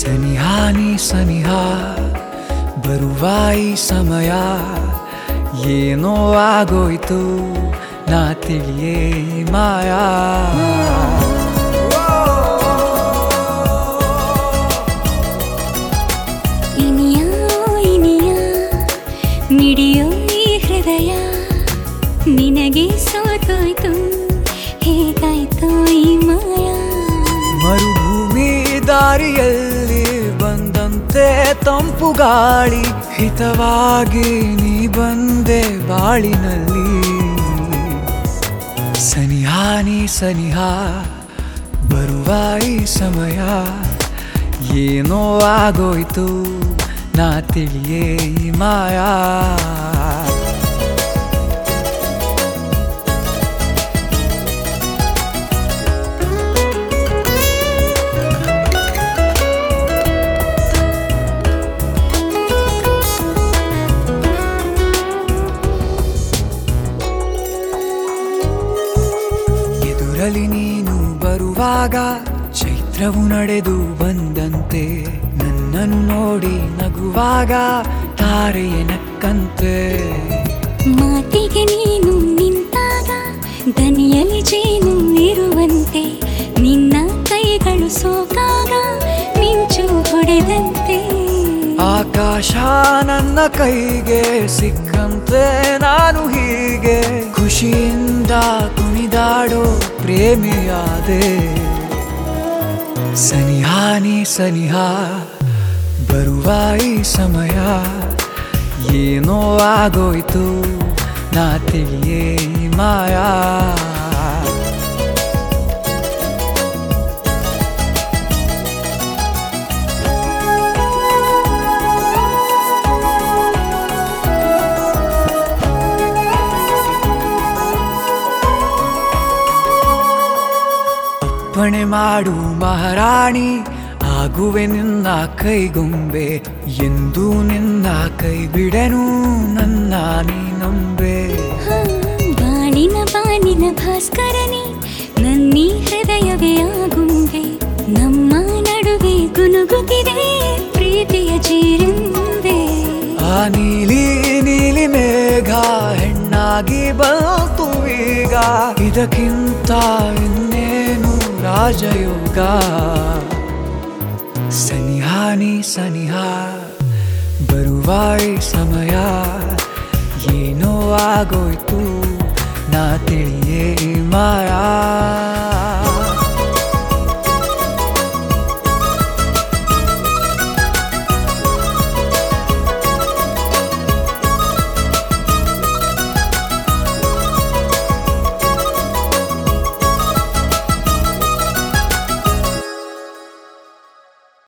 ಸನಿಹಾನಿ ಸನಿಹ ಬರುವ ಈ ಸಮಯ ಏನೋ ಆಗೋಯ್ತು ನಾ ತಿಳಿಯೇ ಮಾಯಾ ಮಿಡಿಯೋ ಈ ಹೃದಯ ನಿನಗೆ ಸೋತೋಯ್ತು ಹೇಗಾಯ್ತು ಈ ಮಾಯಾ ಮರುಭೂಮಿ ದಾರಿಯಲ್ಲಿ ಬಂದಂತೆ ತಂಪು ಗಾಳಿ ಹಿತವಾಗಿ ನೀ ಬಂದೆ ಬಾಳಿನಲ್ಲಿ ಸನಿಹಾನಿ ಸನಿಹ ಬರುವ ಈ ಸಮಯ ಏನೋ ಆಗೋಯ್ತು ನಾ ತಿಳಿಯೇ ಮಾಯಾ ಎದುರಲ್ಲಿ ನೀನು ಬರುವಾಗ ಚೈತ್ರವು ನಡೆದು ಬಂದಂತೆ ನನ್ನನ್ನು ನೋಡಿ ನಗುವಾಗ ತಾರೆಯ ನಕ್ಕಂತೆ ಮಾತಿಗೆ ನೀನು ನಿಂತಾಗ ದನಿಯಲ್ಲಿ ಜೇನು ಇರುವಂತೆ ನಿನ್ನ ಕೈಗಳು ಸೋಕಾಗ ಮಿಂಚು ಹೊಡೆದಂತೆ ಆಕಾಶ ನನ್ನ ಕೈಗೆ ಸಿಕ್ಕಂತೆ ನಾನು ಹೀಗೆ ಖುಷಿಯಿಂದ ಕುಣಿದಾಡೋ ಪ್ರೇಮಿಯಾದೆ ಸನಿಹಾನಿ ಸನಿಹ ಬರುವ ಈ ಸಮಯ ಏನೋ ಆಗೋಯ್ತು ನಾ ತಿಳಿಯೇ ಮಾಯಾ ಅಪ್ಪಣೆ ಮಾಡು ಮಹಾರಾಣಿ ಆಗುವೆ ನಿನ್ನ ಕೈಗೊಂಬೆ ಎಂದು ನಿನ್ನ ಕೈ ಬಿಡೆನು ನನ್ನ ನೀ ನಂಬೆ ಬಾಣಿನ ಬಾಣಿನ ಭಾಸ್ಕರನೇ ನನ್ನೀ ಹೃದಯವೇ ಆಗುಂಬೆ ನಮ್ಮ ನಡುವೆ ಗುನುಗುತ್ತಿದೆ ಪ್ರೀತಿಯ ಜೀರಿಂಬೆ ಆ ನೀಲಿ ನೀಲಿ ಮೇಘ ಹೆಣ್ಣಾಗಿ ಬಂತು ಈಗ ಇದಕ್ಕಿಂತ ಇನ್ನೇನು ರಾಜಯೋಗ ಸನಿಹಾನಿ ಸನಿಹ ಬರುವ ಈ ಸಮಯ ಏನೋ ಆಗೋಯ್ತು ನಾ ತಿಳಿಯೇ ಮಾಯಾ